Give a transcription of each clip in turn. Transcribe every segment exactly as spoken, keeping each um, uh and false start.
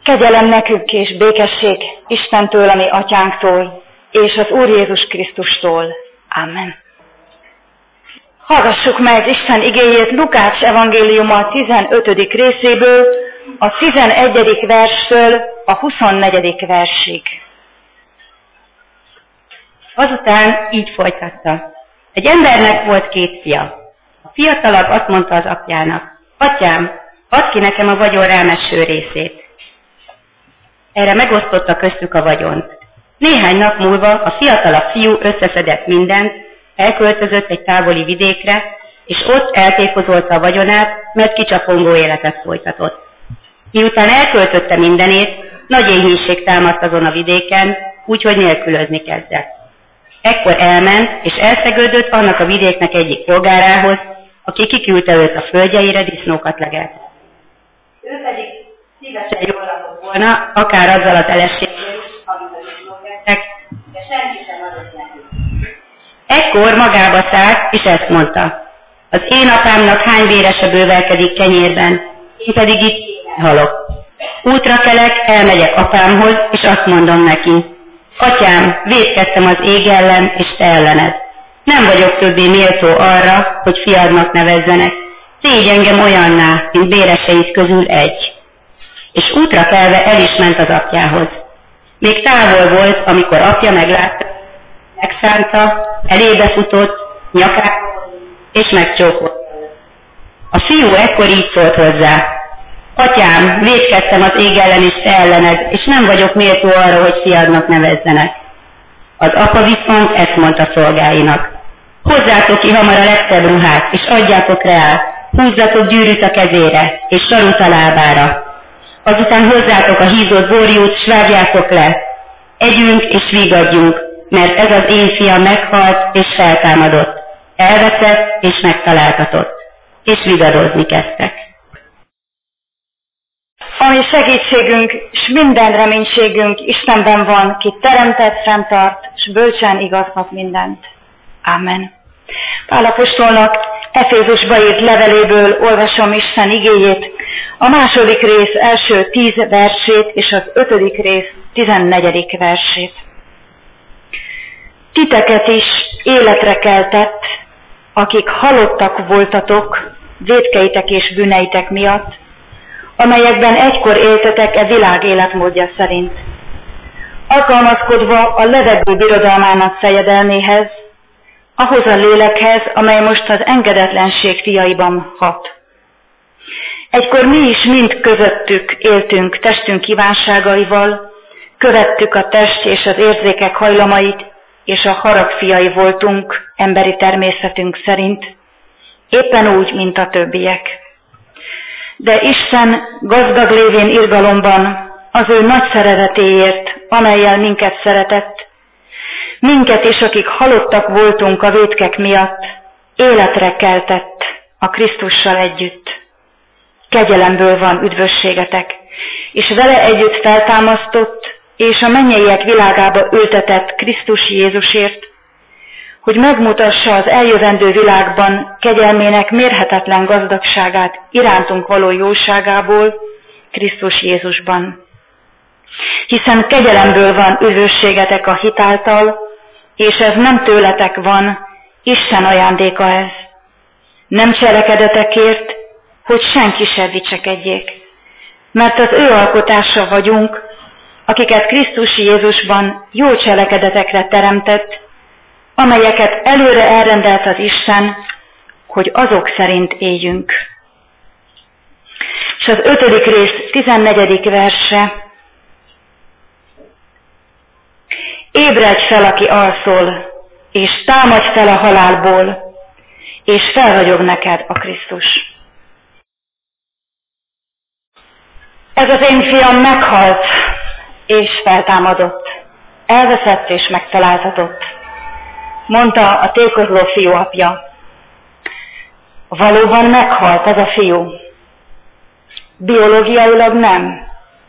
Kegyelem nekünk és békesség Istentől, a mi atyánktól, és az Úr Jézus Krisztustól. Amen. Hallgassuk meg Isten igéjét Lukács evangéliuma tizenötödik részéből, a tizenegyedik verstől a huszonnegyedik versig. Azután így folytatta. Egy embernek volt két fia. A fiatalabb azt mondta az apjának: Atyám, add ki nekem a vagyon rám eső részét. Erre megosztotta köztük a vagyont. Néhány nap múlva a fiatalabb fiú összeszedett mindent, elköltözött egy távoli vidékre, és ott eltékozolta a vagyonát, mert kicsapongó életet folytatott. Miután elköltötte mindenét, nagy éhínség támadt azon a vidéken, úgyhogy nélkülözni kezdett. Ekkor elment, és elszegődött annak a vidéknek egyik polgárához, aki kiküldte őt a földjeire disznókat legeltetni. Ő pedig szívesen jól lakott volna, akár azzal a telességgel, amit a disznók ettek, de senki sem adott neki. Ekkor magába szállt, és ezt mondta: az én apámnak hány vérese bővelkedik kenyérben, én pedig itt halok. Útra kelek, elmegyek apámhoz, és azt mondom neki: Atyám, vétkeztem az ég ellen, és te ellened. Nem vagyok többé méltó arra, hogy fiadnak nevezzenek. Tégy engem olyanná, mint béreseid közül egy. És útra kelve el is ment az apjához. Még távol volt, amikor apja meglátta, megszánta, elébe futott, nyakába, és megcsókolta. A fiú ekkor így szólt hozzá: Atyám, vétkeztem az ég ellen és te ellened, és nem vagyok méltó arra, hogy fiadnak nevezzenek. Az apa viszont ezt mondta szolgáinak: hozzátok ki hamar a legszebb ruhát, és adjátok rá, húzzatok gyűrűt a kezére, és sarut a lábára. Azután hozzátok a hízott borjút, s vágjátok le. Együnk és vigadjunk, mert ez az én fiam meghalt és feltámadott. Elveszett és megtaláltatott. És vigadozni kezdtek. Ami segítségünk, és minden reménységünk Istenben van, ki teremtett, fenntart, és bölcsen igazgat mindent. Amen. Pál apostolnak Efézusba írt leveléből olvasom Isten igéjét, a második rész első tíz versét, és az ötödik rész tizennegyedik versét. Titeket is életre keltett, akik halottak voltatok vétkeitek és bűneitek miatt, amelyekben egykor éltetek e világ életmódja szerint, alkalmazkodva a levegő birodalmának fejedelméhez, ahhoz a lélekhez, amely most az engedetlenség fiaiban hat. Egykor mi is mind közöttük éltünk testünk kívánságaival, követtük a test és az érzékek hajlamait, és a harag fiai voltunk emberi természetünk szerint, éppen úgy, mint a többiek. De Isten gazdag lévén irgalomban az ő nagy szeretetéért, amellyel minket szeretett, minket is, akik halottak voltunk a vétkek miatt, életre keltett a Krisztussal együtt. Kegyelemből van üdvösségetek, és vele együtt feltámasztott, és a mennyeiek világába ültetett Krisztus Jézusért, hogy megmutassa az eljövendő világban kegyelmének mérhetetlen gazdagságát irántunk való jóságából Krisztus Jézusban. Hiszen kegyelemből van üdvösségetek a hit által, és ez nem tőletek van, Isten ajándéka ez. Nem cselekedetekért, hogy senki se dicsekedjék, mert az ő alkotása vagyunk, akiket Krisztus Jézusban jó cselekedetekre teremtett, amelyeket előre elrendelt az Isten, hogy azok szerint éljünk. És az ötödik rész tizennegyedik verse: Ébredj fel, aki alszol, és támadj fel a halálból, és felragyog neked a Krisztus. Ez az én fiam meghalt, és feltámadott, elveszett és megtaláltatott, mondta a tékozló fiú apja. Valóban meghalt ez a fiú. Biológiailag nem.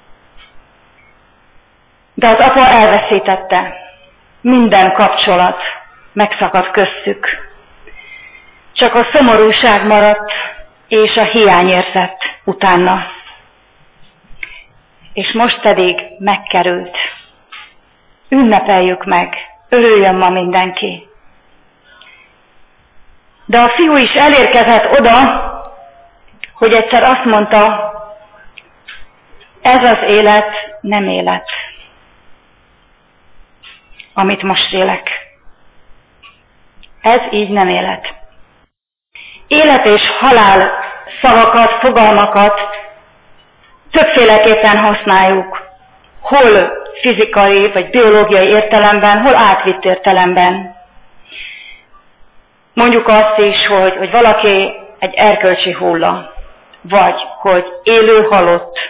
De az apa elveszítette. Minden kapcsolat megszakadt köztük. Csak a szomorúság maradt, és a hiányérzet utána. és most pedig megkerült. Ünnepeljük meg, örüljön ma mindenki. De a fiú is elérkezett oda, hogy egyszer azt mondta, ez az élet nem élet, amit most élek. Ez így nem élet. Élet és halál szavakat, fogalmakat többféleképpen használjuk. Hol fizikai vagy biológiai értelemben, hol átvitt értelemben. Mondjuk azt is, hogy, hogy valaki egy erkölcsi hulla, vagy hogy élő halott.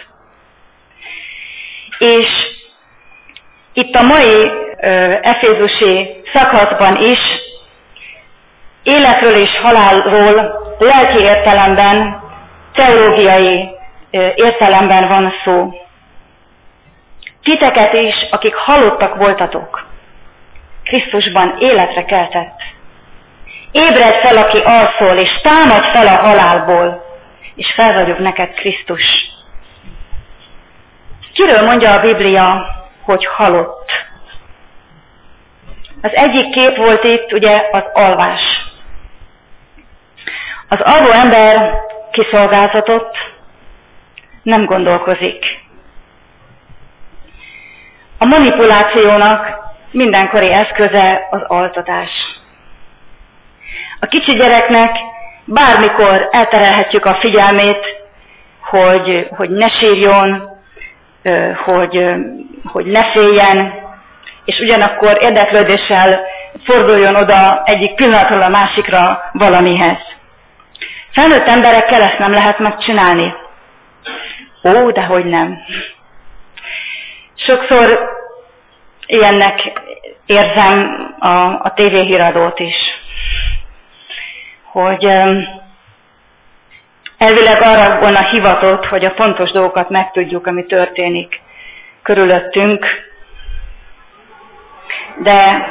És itt a mai ö, efézusi szakaszban is életről és halálról lelki értelemben, teológiai ö, értelemben van szó. Titeket is, akik halottak voltatok, Krisztusban életre keltett. Ébredj fel, aki alszol, és támadj fel a halálból, és felvegyük neked Krisztus. Kiről mondja a Biblia, hogy halott? Az egyik kép volt itt ugye az alvás. Az alvó ember kiszolgáltatott, nem gondolkozik. A manipulációnak mindenkori eszköze az altatás. A kicsi gyereknek bármikor elterelhetjük a figyelmét, hogy, hogy ne sírjon, hogy, hogy ne féljen, és ugyanakkor érdeklődéssel forduljon oda egyik pillanatról a másikra valamihez. Felnőtt emberekkel ezt nem lehet megcsinálni. Ó, dehogy nem. Sokszor ilyennek érzem a, a tévéhíradót is, hogy elvileg arra volna hivatott, hogy a fontos dolgokat megtudjuk, ami történik körülöttünk, de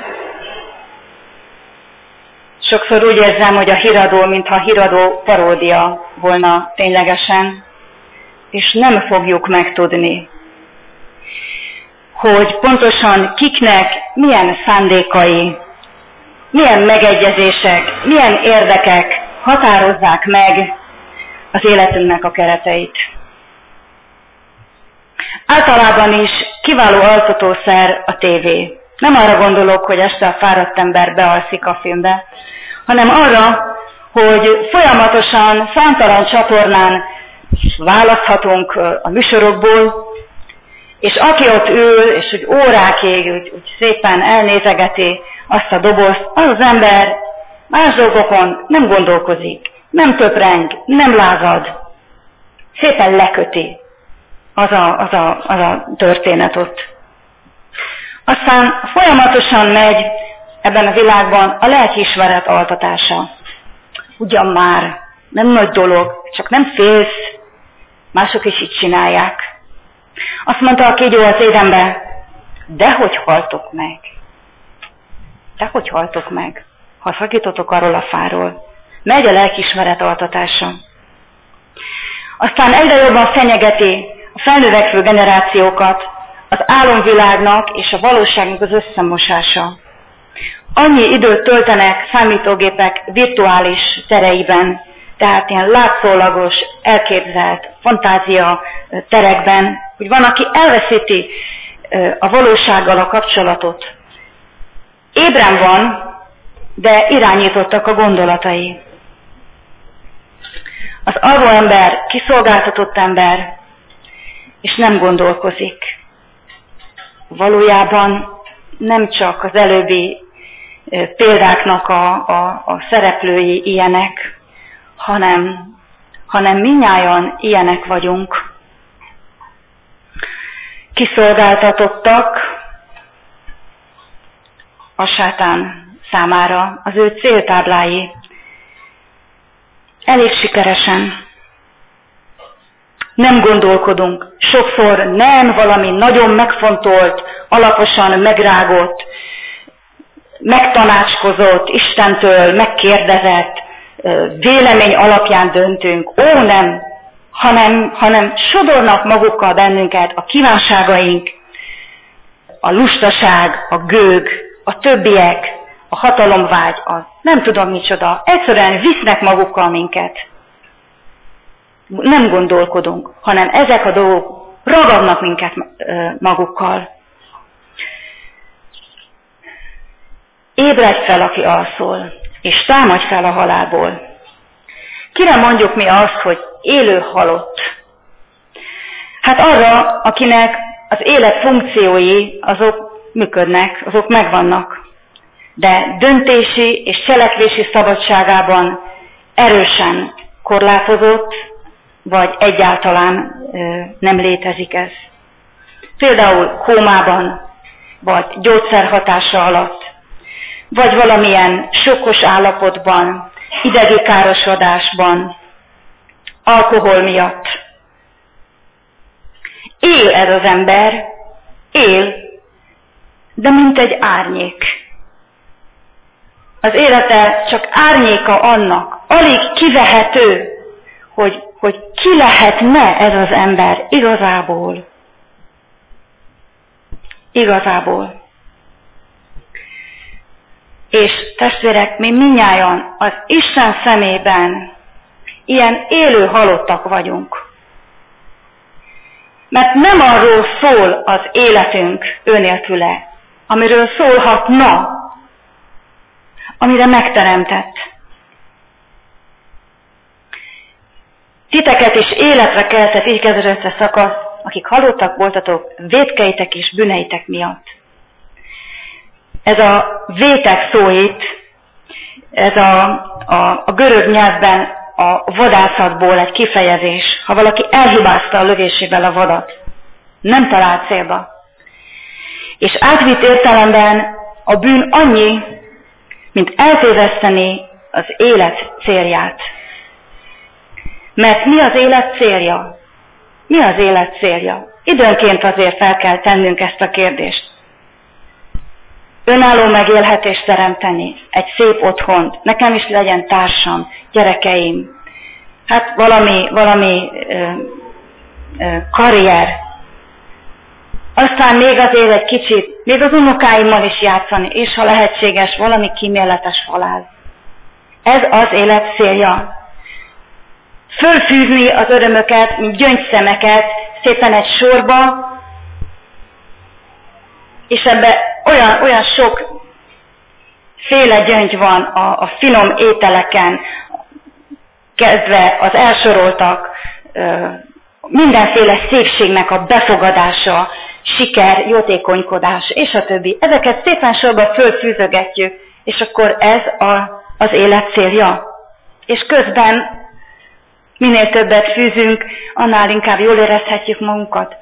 sokszor úgy érzem, hogy a híradó, mintha a híradó paródia volna ténylegesen, és nem fogjuk megtudni, hogy pontosan kiknek milyen szándékai, milyen megegyezések, milyen érdekek határozzák meg az életünknek a kereteit. Általában is kiváló altatószer a tévé. Nem arra gondolok, hogy este a fáradt ember bealszik a filmbe, hanem arra, hogy folyamatosan számtalan csatornán választhatunk a műsorokból, és aki ott ül, és úgy órákig úgy, úgy szépen elnézegeti azt a dobozt, az az ember más dolgokon nem gondolkozik, nem töpreng, nem lázad, szépen leköti az a, az a, az a történet ott. Aztán folyamatosan megy ebben a világban a lelkiismeret altatása. Ugyan már, nem nagy dolog, csak nem félsz, mások is így csinálják. Azt mondta a kígyó az édenbe, dehogy haltok meg. Dehogy haltok meg, ha szakítotok arról a fáról. Megy a lelkiismeret altatása. Aztán egyre jobban fenyegeti a felnövekvő generációkat az álomvilágnak és a valóságnak az összemosása. Annyi időt töltenek számítógépek virtuális tereiben, tehát ilyen látszólagos, elképzelt fantázia terekben, hogy van, aki elveszíti a valósággal a kapcsolatot. Ébren van, de irányítottak a gondolatai. Az alvó ember kiszolgáltatott ember, és nem gondolkozik. Valójában nem csak az előbbi példáknak a, a, a szereplői ilyenek, hanem, hanem mindnyájan ilyenek vagyunk. Kiszolgáltatottak a sátán számára, az ő céltáblái. Elég sikeresen. Nem gondolkodunk. Sokszor nem valami nagyon megfontolt, alaposan megrágott, megtanácskozott, Istentől megkérdezett vélemény alapján döntünk. Ó, nem! hanem, hanem sodornak magukkal bennünket a kívánságaink, a lustaság, a gőg, a többiek, a hatalomvágy, a nem tudom micsoda. Egyszerűen visznek magukkal minket. Nem gondolkodunk, hanem ezek a dolgok ragadnak minket magukkal. Ébredj fel, aki alszol, és támadj fel a halálból. Kire mondjuk mi azt, hogy élő halott? Hát arra, akinek az élet funkciói, azok működnek, azok megvannak. De döntési és cselekvési szabadságában erősen korlátozott, vagy egyáltalán ö, nem létezik ez. Például kómában, vagy gyógyszerhatása alatt, vagy valamilyen sokkos állapotban, idegi károsodásban, alkohol miatt. Él ez az ember, él, de mint egy árnyék. Az élete csak árnyéka annak, alig kivehető, hogy, hogy ki lehetne ez az ember igazából. Igazából. És testvérek, mi mindnyájan az Isten szemében ilyen élő halottak vagyunk. Mert nem arról szól az életünk ő nélküle, amiről szólhatna, amire megteremtett. Titeket is életre keltett, így kezdődött a szakasz, akik halottak voltatok vétkeitek és bűneitek miatt. Ez a vétek szó itt, ez a, a, a görög nyelvben a vadászatból egy kifejezés. Ha valaki elhibázta a lövésével a vadat, nem talált célba. És átvitt értelemben a bűn annyi, mint eltéveszteni az élet célját. Mert mi az élet célja? Mi az élet célja? Időnként azért fel kell tennünk ezt a kérdést. Önálló megélhetést teremteni, egy szép otthont, nekem is legyen társam, gyerekeim, hát valami, valami ö, ö, karrier. Aztán még azért egy kicsit, még az unokáimmal is játszani, és ha lehetséges, valami kíméletes halál. Ez az élet célja. Fölfűzni az örömöket, mint gyöngyszemeket szépen egy sorba, és ebbe olyan, olyan sok féle gyöngy van a, a finom ételeken, kezdve az elsoroltak, mindenféle szépségnek a befogadása, siker, jótékonykodás, és a többi. Ezeket szépen sorba fölfűzögetjük, és akkor ez a, az élet célja. És közben minél többet fűzünk, annál inkább jól érezhetjük magunkat.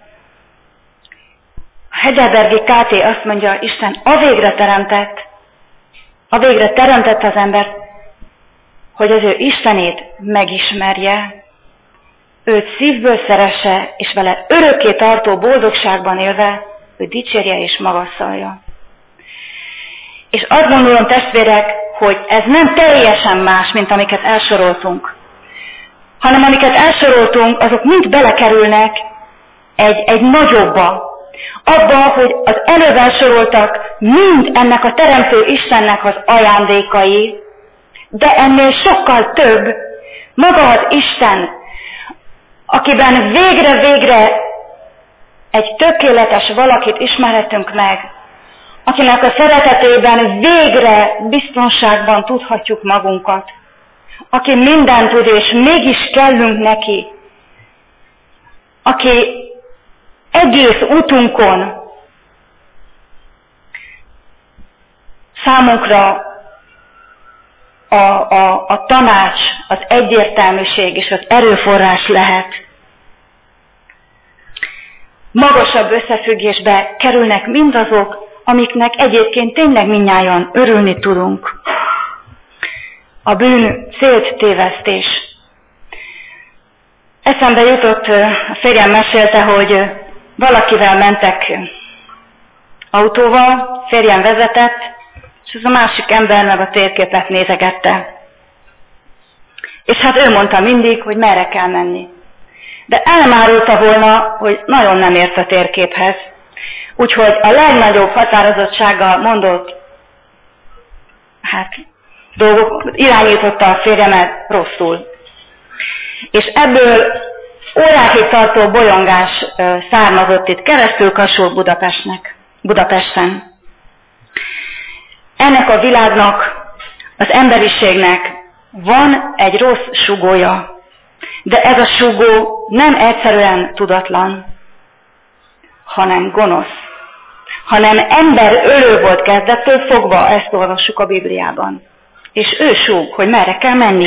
A Heidelbergi ká té azt mondja, Isten a végre teremtett, a végre teremtett az embert, hogy az ő Istenét megismerje, őt szívből szeresse, és vele örökké tartó boldogságban élve, őt dicsérje és magasszalja. És azt gondolom, testvérek, hogy ez nem teljesen más, mint amiket elsoroltunk, hanem amiket elsoroltunk, azok mind belekerülnek egy, egy nagyobba, abba, hogy az előbb elsoroltak mind ennek a teremtő Istennek az ajándékai, de ennél sokkal több maga az Isten, akiben végre-végre egy tökéletes valakit ismerhetünk meg, akinek a szeretetében végre biztonságban tudhatjuk magunkat, aki mindent tud, és mégis kellünk neki, aki egész útunkon számunkra a, a, a tanács, az egyértelműség és az erőforrás lehet. Magasabb összefüggésbe kerülnek mindazok, amiknek egyébként tényleg mindnyájan örülni tudunk. A bűn célt tévesztés. Eszembe jutott, a férjem mesélte, hogy valakivel mentek autóval, férjem vezetett, és az a másik ember meg a térképet nézegette. És hát ő mondta mindig, hogy merre kell menni. de elmárulta volna, hogy nagyon nem ért a térképhez. Úgyhogy a legnagyobb határozottsággal mondott, hát dolgok, irányította a férjemet rosszul. És ebből órákig tartó bolyongás származott itt keresztül Kasul Budapestnek, Budapesten. Ennek a világnak, az emberiségnek van egy rossz sugója, de ez a sugó nem egyszerűen tudatlan, hanem gonosz, hanem emberölő volt kezdettől fogva, ezt olvassuk a Bibliában. És ő súg, hogy merre kell menni.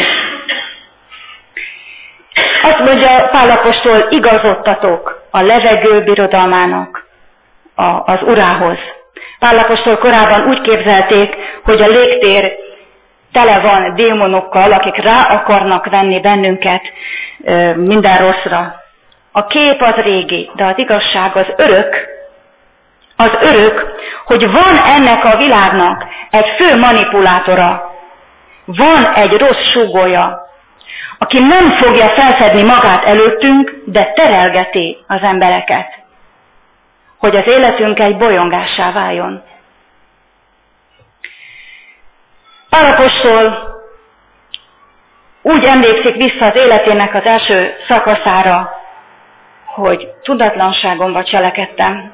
Azt mondja Pál apostol, igazodtatok a levegő birodalmának, a, az urához. Pál apostol korábban úgy képzelték, hogy a légtér tele van démonokkal, akik rá akarnak venni bennünket minden rosszra. A kép az régi, de az igazság az örök, az örök, hogy van ennek a világnak egy fő manipulátora, van egy rossz súgója, aki nem fogja felfedni magát előttünk, de terelgeti az embereket, hogy az életünk egy bolyongássá váljon. Pál apostol úgy emlékszik vissza az életének az első szakaszára, hogy tudatlanságomba cselekedtem.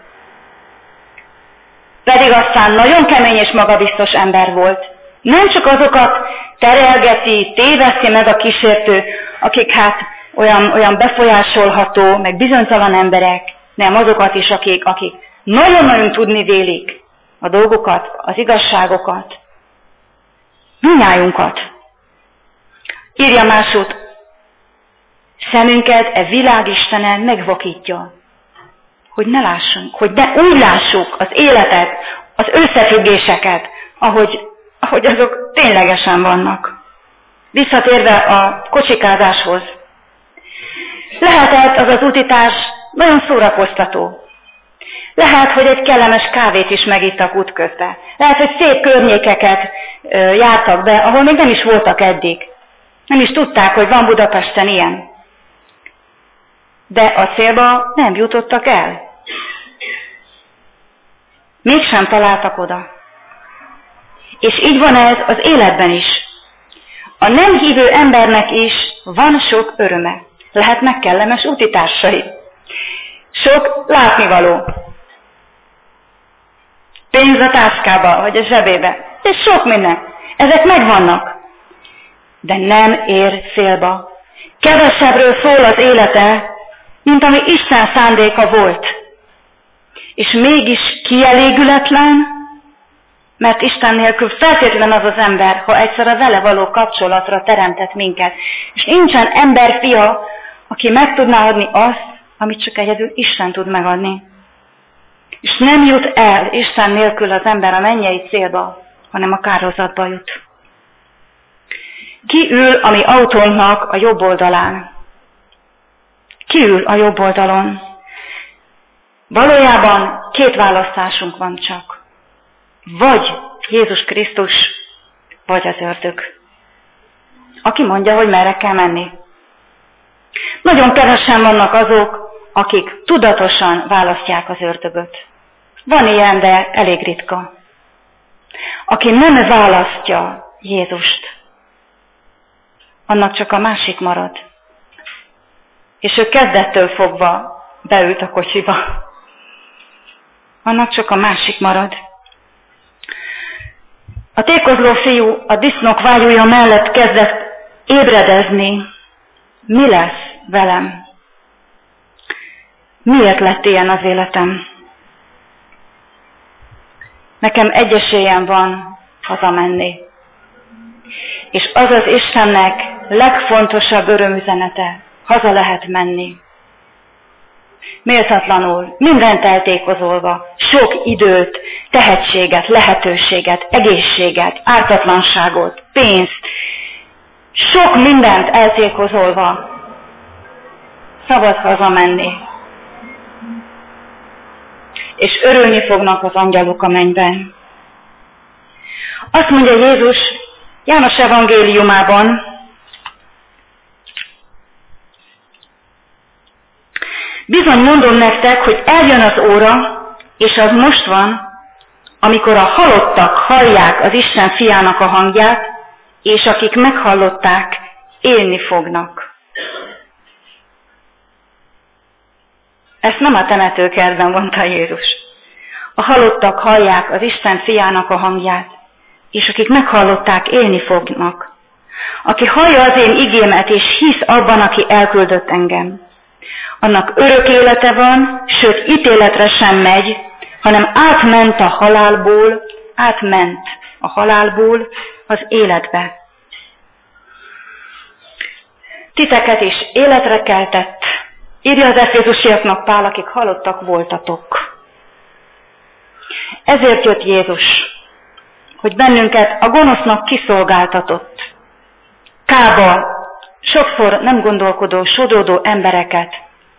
Pedig aztán nagyon kemény és magabiztos ember volt. Nem csak azokat terelgeti, téveszti meg a kísértő, akik hát olyan, olyan befolyásolható, meg bizonytalan emberek, nem azokat is, akik, akik nagyon-nagyon tudni vélik a dolgokat, az igazságokat. Mindnyájunkat. Írja másút, szemünket e világistenen megvakítja, hogy ne lássunk, hogy ne úgy lássuk az életet, az összefüggéseket, ahogy, ahogy azok ténylegesen vannak. Visszatérve a kocsikázáshoz. Lehetett az az utitárs nagyon szórakoztató. Lehet, hogy egy kellemes kávét is megittak útközben. Lehet, hogy szép környékeket jártak be, ahol még nem is voltak eddig. Nem is tudták, hogy van Budapesten ilyen. De a célba nem jutottak el. Mégsem találtak oda. És így van ez az életben is. A nem hívő embernek is van sok öröme. Lehetnek kellemes útitársai. Sok látnivaló. Pénz a táskába, vagy a zsebébe. És sok minden. Ezek megvannak. De nem ér célba. Kevesebbről szól az élete, mint ami Isten szándéka volt. És mégis kielégületlen, mert Isten nélkül feltétlen az az ember, ha egyszer a vele való kapcsolatra teremtett minket. És nincsen emberfia, aki meg tudná adni azt, amit csak egyedül Isten tud megadni. És nem jut el Isten nélkül az ember a mennyei célba, hanem a kárhozatba jut. Ki ül a mi autónknak a jobb oldalán? Ki ül a jobb oldalon? Valójában két választásunk van csak. Vagy Jézus Krisztus, vagy az ördög. Aki mondja, hogy merre kell menni. Nagyon kevesen vannak azok, akik tudatosan választják az ördögöt. Van ilyen, de elég ritka. Aki nem választja Jézust, annak csak a másik marad. És ő kezdettől fogva beült a kocsiba. Annak csak a másik marad. A tékozló fiú a disznók vágyúja mellett kezdett ébredezni. Mi lesz velem? Miért lett ilyen az életem? Nekem egy esélyem van hazamenni. És az az Istennek legfontosabb örömüzenete, haza lehet menni. Méltatlanul, mindent eltékozolva, sok időt, tehetséget, lehetőséget, egészséget, ártatlanságot, pénzt, sok mindent eltékozolva, szabad hazamenni. És örülni fognak az angyalok a mennyben. Azt mondja Jézus János evangéliumában, Bizony mondom nektek, hogy eljön az óra, és az most van, amikor a halottak hallják az Isten fiának a hangját, és akik meghallották, élni fognak. Ezt nem a temetőkertben mondta Jézus. A halottak hallják az Isten fiának a hangját, és akik meghallották, élni fognak. Aki hallja az én igémet, és hisz abban, aki elküldött engem, annak örök élete van, sőt ítéletre sem megy, hanem átment a halálból, átment a halálból az életbe. Titeket is életre keltett, írja az efézusiaknak Pál, akik halottak voltatok. Ezért jött Jézus, hogy bennünket a gonosznak kiszolgáltatott, kába, sokszor nem gondolkodó, sodródó embereket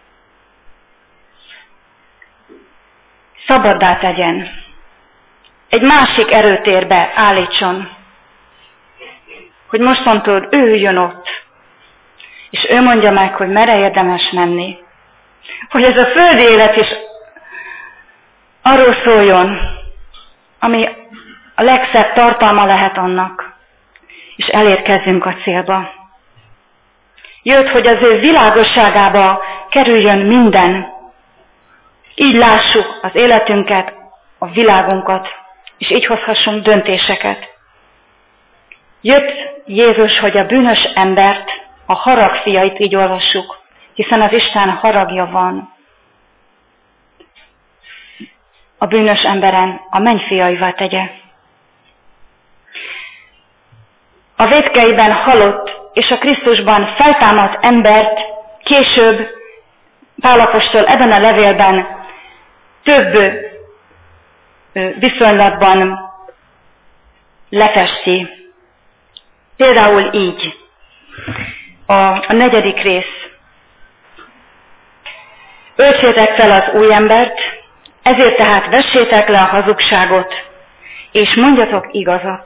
szabaddá tegyen, egy másik erőtérbe állítson, hogy mostantól ő üljön ott, és ő mondja meg, hogy merre érdemes menni. Hogy ez a földi élet is arról szóljon, ami a legszebb tartalma lehet annak, és elérkezzünk a célba. Jött, hogy az ő világosságába kerüljön minden, így lássuk az életünket, a világunkat, és így hozhassunk döntéseket. Jött Jézus, hogy a bűnös embert, a harag fiait, így olvassuk, hiszen az Isten haragja van a bűnös emberen, a mennyfiaivá tegye. A vétkeiben halott és a Krisztusban feltámadt embert később Pál apostol ebben a levélben több viszonylatban lefesti. Például így. A, a negyedik rész. Öltsétek fel az új embert, ezért tehát vessétek le a hazugságot, és mondjatok igazat.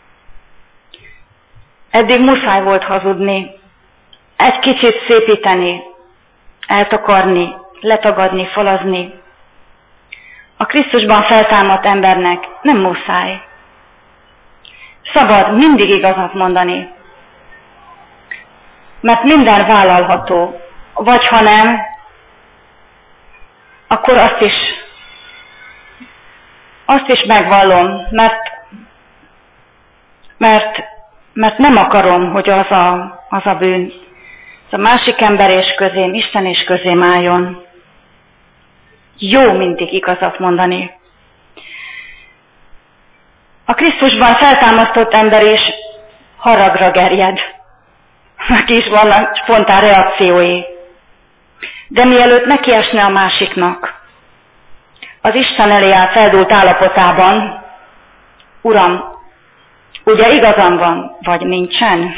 Eddig muszáj volt hazudni, egy kicsit szépíteni, eltakarni, letagadni, falazni. A Krisztusban feltámadt embernek nem muszáj. Szabad mindig igazat mondani, mert minden vállalható, vagy ha nem, akkor azt is, azt is megvallom, mert, mert, mert nem akarom, hogy az a, az a bűn, az a másik ember és közém, Isten és közém álljon. Jó mindig igazat mondani. A Krisztusban feltámasztott ember is haragra gerjed. Neki is vannak spontán reakciói. De mielőtt nekiesne a másiknak, az Isten elé áll feldúlt állapotában, Uram, ugye igazam van, vagy nincsen?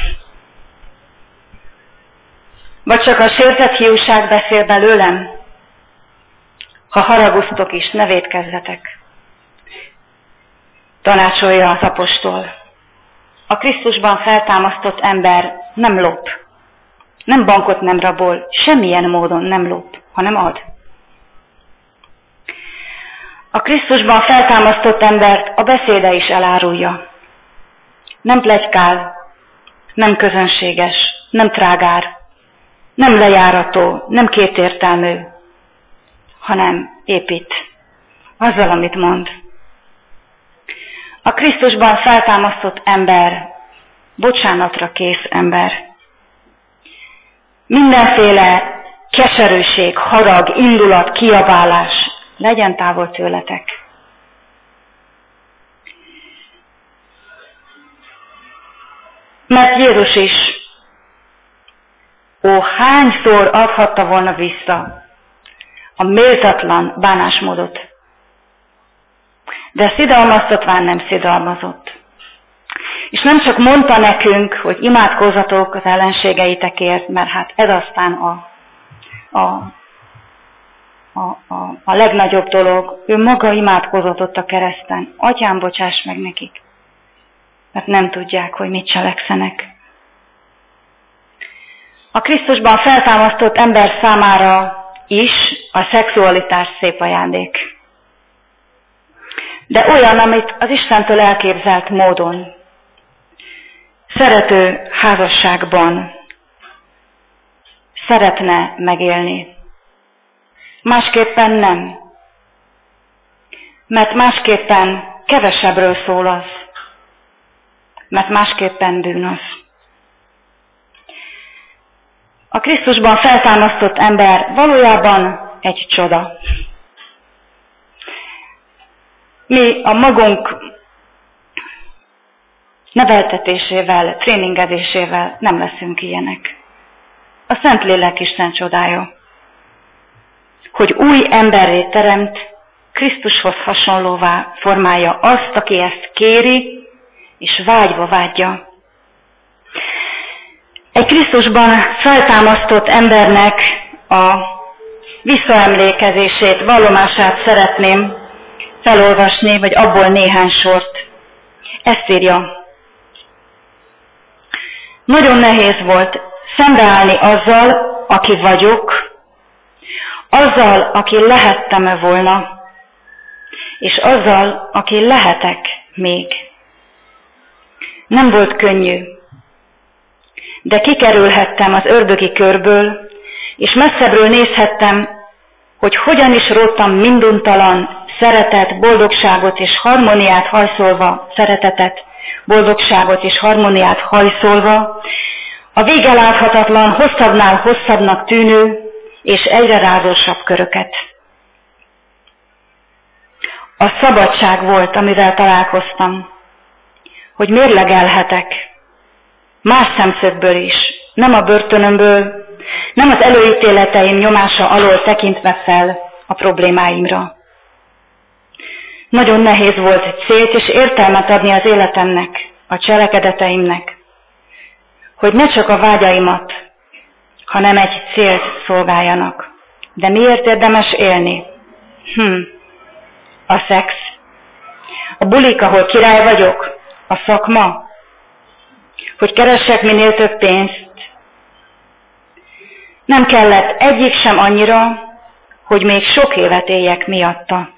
Vagy csak a sértett hiúság beszél belőlem? Ha haragusztok is, ne vétkezzetek. Tanácsolja az apostol. A Krisztusban feltámasztott ember nem lop. Nem bankot nem rabol, semmilyen módon nem lop, hanem ad. A Krisztusban feltámasztott embert a beszéde is elárulja. Nem pletykál, nem közönséges, nem trágár, nem lejárató, nem kétértelmű, hanem épít azzal, amit mond. A Krisztusban feltámasztott ember, bocsánatra kész ember. Mindenféle keserűség, harag, indulat, kiabálás legyen távol tőletek. Mert Jézus is, ó, hányszor adhatta volna vissza a méltatlan bánásmódot, de szidalmaztatván nem szidalmazott. És nem csak mondta nekünk, hogy imádkozzatok az ellenségeitekért, mert hát ez aztán a, a, a, a, a legnagyobb dolog. Ő maga imádkozott ott a kereszten. Atyám, bocsáss meg nekik, mert nem tudják, hogy mit cselekszenek. A Krisztusban feltámasztott ember számára is a szexualitás szép ajándék. De olyan, amit az Istentől elképzelt módon, szerető házasságban szeretne megélni. Másképpen nem. Mert másképpen kevesebbről szól az. Mert másképpen bűnös. A Krisztusban feltámasztott ember valójában egy csoda. Mi a magunk neveltetésével, tréningezésével nem leszünk ilyenek. A Szentlélek Isten csodája, hogy új emberré teremt, Krisztushoz hasonlóvá formálja azt, aki ezt kéri, és vágyva vágyja. Egy Krisztusban feltámasztott embernek a visszaemlékezését, vallomását szeretném felolvasni, vagy abból néhány sort. Ezt írja. Nagyon nehéz volt szembeállni azzal, aki vagyok, azzal, aki lehettem-e volna, és azzal, aki lehetek még. Nem volt könnyű, de kikerülhettem az ördögi körből, és messzebbről nézhettem, hogy hogyan is róttam minduntalan szeretet, boldogságot és harmóniát hajszolva, szeretetet, boldogságot és harmóniát hajszolva, a vége láthatatlan, hosszabbnál hosszabbnak tűnő és egyre rázósabb köröket. A szabadság volt, amivel találkoztam, hogy mérlegelhetek, más szemszögből is, nem a börtönömből, nem az előítéleteim nyomása alól tekintve fel a problémáimra. Nagyon nehéz volt célt és értelmet adni az életemnek, a cselekedeteimnek, hogy ne csak a vágyaimat, hanem egy célt szolgáljanak. De miért érdemes élni? Hm. A szex, a bulik, ahol király vagyok, a szakma, hogy keressek minél több pénzt. Nem kellett egyik sem annyira, hogy még sok évet éljek miatta.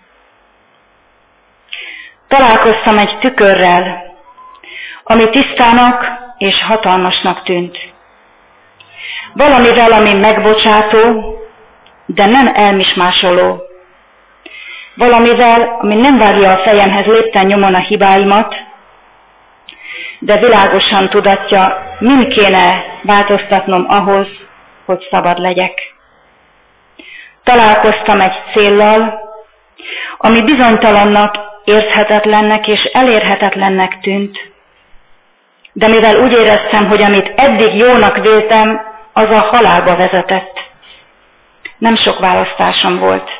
Találkoztam egy tükörrel, ami tisztának és hatalmasnak tűnt. Valamivel, ami megbocsátó, de nem elmismásoló. Valamivel, ami nem vágja a fejemhez lépten nyomon a hibáimat, de világosan tudatja, min kéne változtatnom ahhoz, hogy szabad legyek. Találkoztam egy céllal, ami bizonytalannak, érzhetetlennek és elérhetetlennek tűnt, de mivel úgy éreztem, hogy amit eddig jónak véltem, az a halálba vezetett. Nem sok választásom volt.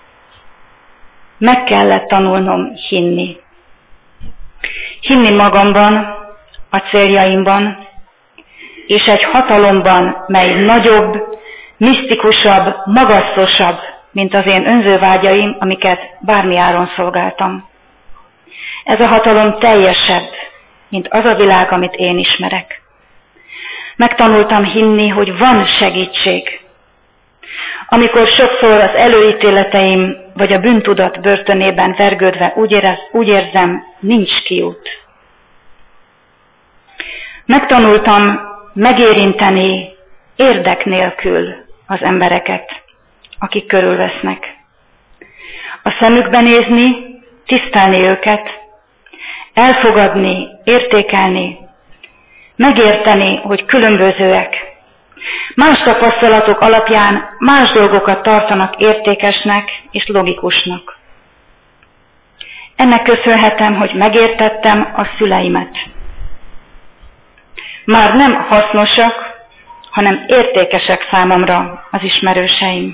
Meg kellett tanulnom hinni. Hinni magamban, a céljaimban, és egy hatalomban, mely nagyobb, misztikusabb, magasztosabb, mint az én önzővágyaim, amiket bármi áron szolgáltam. Ez a hatalom teljesebb, mint az a világ, amit én ismerek. Megtanultam hinni, hogy van segítség. Amikor sokszor az előítéleteim vagy a bűntudat börtönében vergődve úgy, érez, úgy érzem, nincs kiút. Megtanultam megérinteni érdek nélkül az embereket, akik körülvesznek. A szemükbe nézni, tisztelni őket, elfogadni, értékelni, megérteni, hogy különbözőek. Más tapasztalatok alapján más dolgokat tartanak értékesnek és logikusnak. Ennek köszönhetem, hogy megértettem a szüleimet. Már nem hasznosak, hanem értékesek számomra az ismerőseim.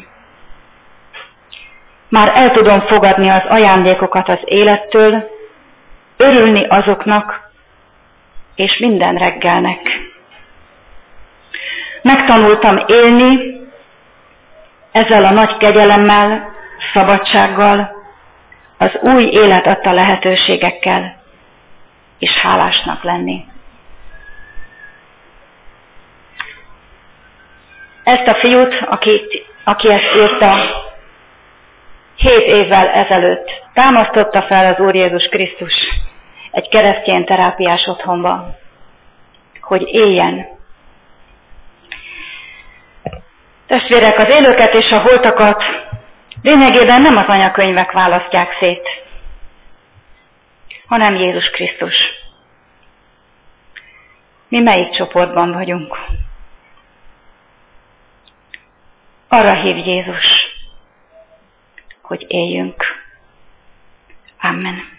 Már el tudom fogadni az ajándékokat az élettől, örülni azoknak, és minden reggelnek. Megtanultam élni ezzel a nagy kegyelemmel, szabadsággal, az új élet adta lehetőségekkel, és hálásnak lenni. Ezt a fiút, akit aki ezt írta, hét évvel ezelőtt támasztotta fel az Úr Jézus Krisztus egy keresztény terápiás otthonba, hogy éljen. Testvérek, az élőket és a holtakat lényegében nem az anyakönyvek választják szét, hanem Jézus Krisztus. Mi melyik csoportban vagyunk? Arra hív Jézus, hogy éljünk. Amen.